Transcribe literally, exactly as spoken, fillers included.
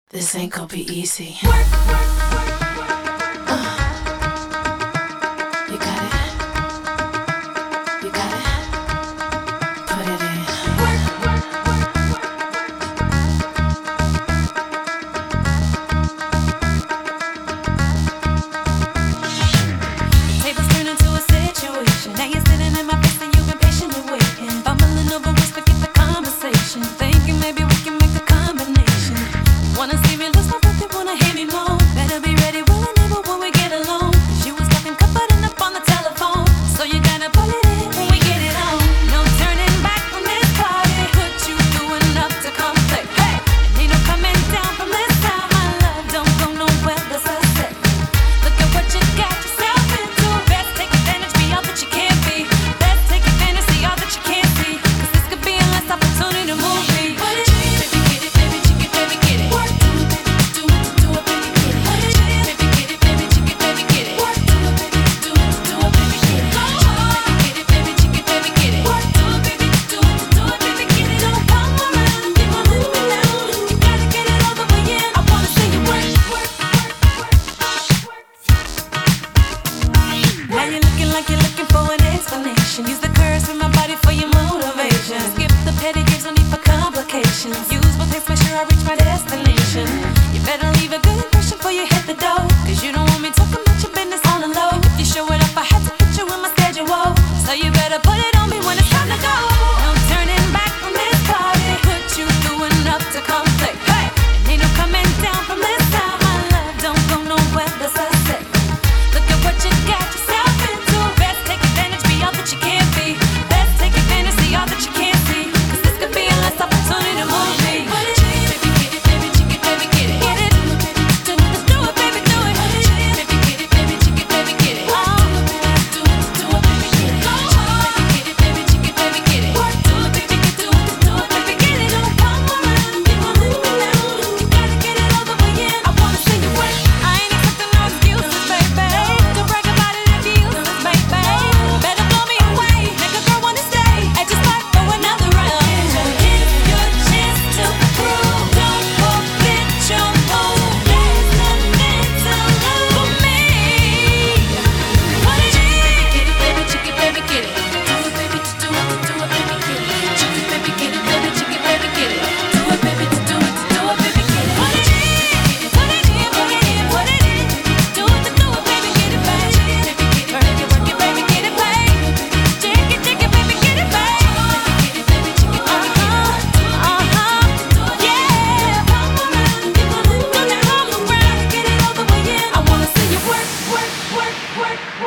This ain't gonna be easy. You got it. You got it. Put it in. Tables turn into a situation. Now you're sitting in my face and you've been patiently waiting. Bumbling over words, forget the conversation. Thinking maybe we can make a combination. Wanna see me lose my breath, you wanna hear me moan. Better be ready, will I never when we get alone. She was talking, comforting up on the telephone. So you gotta pull it in when we get it on. No turning back from this party. Put you through enough to come play. Hey, and ain't no coming down from this time. My love don't go nowhere, that's a set. Look at what you got yourself into. Best take advantage, be all that you can be. Best take advantage, see all that you can't see. Cause this could be a last opportunity to move me. Baby, get it, baby, chick it, baby, get it. Work, do it, baby, do it, do it, baby, get it. Baby, get it, baby, chick it, baby, get it. Work, do it, baby, do it, do it, baby, get it. Get it, baby, chick it, baby, get it. Work, do it, baby, do it, do it, baby, get it. Don't come around, keep on letting me down. You gotta get it all the way in. I wanna see you work, work, work, work. Now you're looking like you're looking for an explanation. Use the curves from my body for your motivation. Skip the petty gives, no need for complications. Use both hands, make sure I reach my destination. You better leave a good impression before you hit the door. Cause you don't want me talking about your business on the low. If you show it up, I had to put you in my schedule. So you better put it on me when it's time to go. No turning back from this party. Put you through enough to come play. Hey, and ain't no coming down from this time. My love don't go nowhere, that's a set. Look at what you got yourself into. Best take advantage, be all that you can be. Best take advantage, see all that you can't see. Cause this could be a last opportunity to move me. Baby, get it, baby, chick it, baby, get it. Get it, do it, do it, baby, do it. Baby, get it, baby, chick it, baby, get it. Oh, do it, do it, baby, get it. Baby, get it, baby, chick it, baby, get it. Do it, baby, do it, do it, baby, get it. Don't come around, keep on letting me down. You gotta get it all the way in. I wanna see you work. I ain't accepting no excuses, baby. Don't brag about it if you use this, baby. Better blow me away, make a girl wanna stay. And just like for another round. Here's your chance to prove. Don't forget your move. There's nothing to lose for me. What is it? Get it, baby, chick it, baby, get it. Do it, baby, do it, do it, baby, get it. Chick it, baby, get it, baby, chick it, baby, get it. Do it, baby, do it, do it, baby, get it. What is it? Put it in, put it in, put it in. Do it, do it, baby, get it back. Work it, work it, baby, get it back. Chick it, chick it, baby, get it back. Uh-huh, uh-huh, yeah. Come around, come around, come around, get it all the way in. I wanna see you work, work, work, work, work.